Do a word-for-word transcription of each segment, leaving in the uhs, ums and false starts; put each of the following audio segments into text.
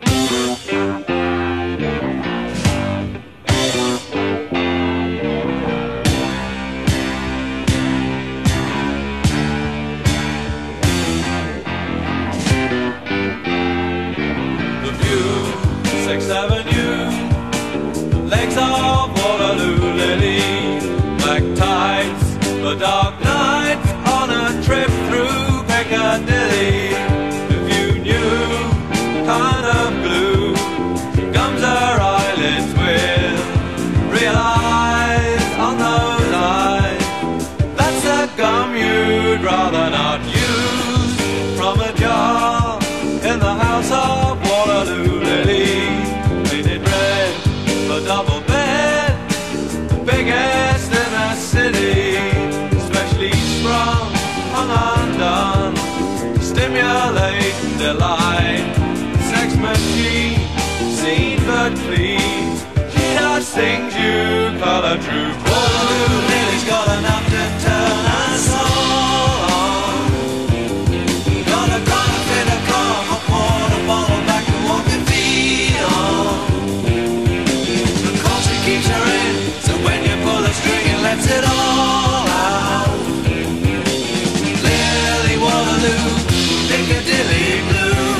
Sixth Avenue, legs of Waterloo Lily, black tights for dark nights on a trip through Piccadilly. If you knew kind of glue gums her eyelids with, realize on those eyes that's the gum you'd rather not use from a jar in the house of Waterloo Lily. Double bed, the biggest in the city, specially sprung, hung undone, stimulate delight. Sex machine, seen but clean, she does things you call a true. Waterloo Lily's got enough to turn us all on. Got a kind of fit, a car, hot water bottle back and walk the feet on. Keeps her in, so when you pull the string it lets it all out. Lily Waterloo, Piccadilly Blue.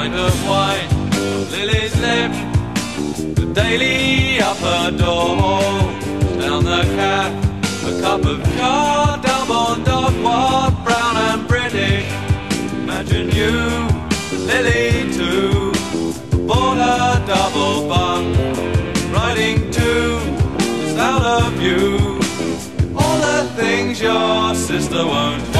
bit of wine from Lily's lip, the daily upper door, down the cat, a cup of car, down on dog, what, brown and British. Imagine you, Lily too, bought a double bunk, riding to the sound of you, all the things your sister won't do.